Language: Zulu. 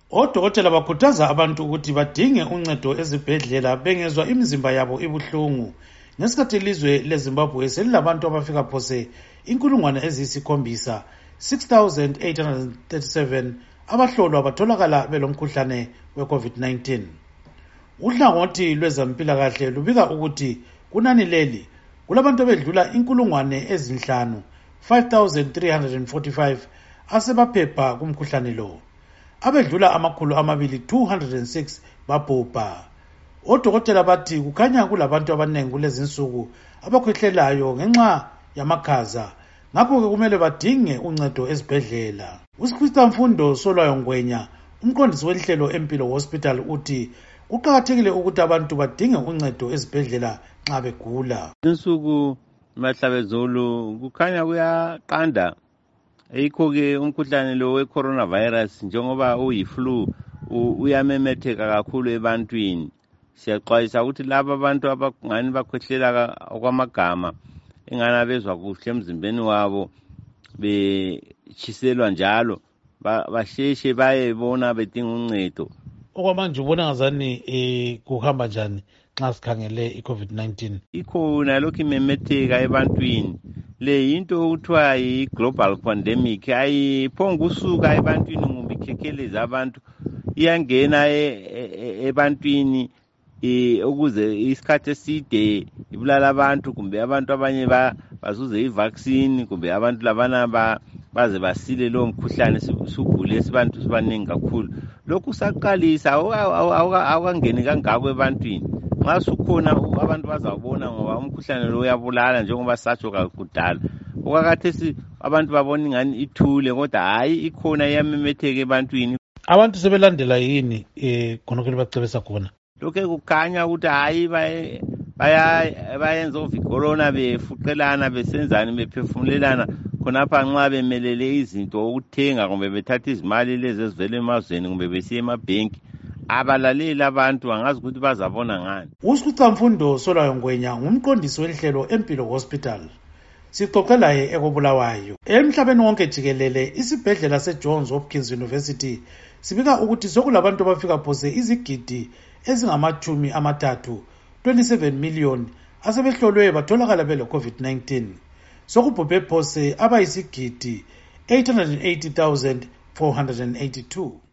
Odokotela bakhuthaza abantu ukuthi badinge uncedo ezibhedlela bengezwa imizimba yabo ibuhlungu. Ngesikhathi ilizwe leZimbabwe selilabantu abafika phose 7,000 6,837 abahlolwa batholakala belomkhuhlane we-COVID-19. Uhlangothi lwezempilakahle lubika ukuthi kunani leli kulabantu abedlula 5,000 5,345 asebaphepha kumkhuhlane lo. Abedlula 206 babhubha. Odokotela bathi kukhanya kulabantu abanengi kulezinsuku abakhwehlelayo ngenxa yamakhaza, ngakho-ke kumele badinge uncedo ezibhedlela. Usikhwistamfundo Solwayo Ngwenya, umqondisi wenhlelo Empilo Hospital, uthi kuqakathekile ukuthi abantu badinge uncedo ezibhedlela nxa begula. Insuku mahlabezulu kukhanya kuyaqanda, yikho-ke umkhuhlane lo we-coronavirus njengoba uyi-flu uyamemetheka kakhulu ebantwini. Siyaxwayisa ukuthi laba abantu abangani bakhwehlela okwamagama engana bezwa kuhle emzimbeni wabo betshiselwa njalo basheshe bayebona bedinga uncedo. Okwamanje ubona ngazani kuhamba njani nxa sikhangele i-COVID-19? Ikhona lokhu imemetheka ebantwini. Le yinto okuthiwa yi-global pandemic, ayiphonga usuka ebantwini ngumbe ikhekheleza abantu, iyangena ebantwini ukuze isikhathi eside ibulala abantu, kumbe abantu abanye bazuze i-vaccine, kumbe abantu labana baze basile lowo mkhuhlane sugule sibantu sibaningi kakhulu. Lokhu saqalisa awukangeni kangako ebantwini. Nxa sukhona abantu bazawubona ngoba umkhuhlane lo uyabulala njengoba satsho kudala. Okwakhathesi abantu babona ingani ithule, kodwa hayi ikhona iyamemetheka ebantwini. Abantu sebelandela yini khonokho bacebisa khona? Lokhu kukhanya ukuthi hayi bayenza ovikorona befuqelana besenzani bephefumulelana khonapha nxa bemelele izinto ukuthenga kumbe bethatha izimali lezi ezivela emazweni kumbe besiya emabhenki. Abalaleli abantu angazi ukuthi bazabona ngani. Usikhwistamfundo Solwayo Ngwenya ngumqondisi wenhlelo Empilo Hospital. Sixoxe laye ekobulawayo. Emhlabeni wonke jikelele isibhedlela seJohns Hopkins University sibika ukuthi sokulabantu abafika phose izigidi ezingama-30, 27 million asebehlolwe batholakala bele-COVID-19. Sokubhubhe phose abayisigidi 880,482.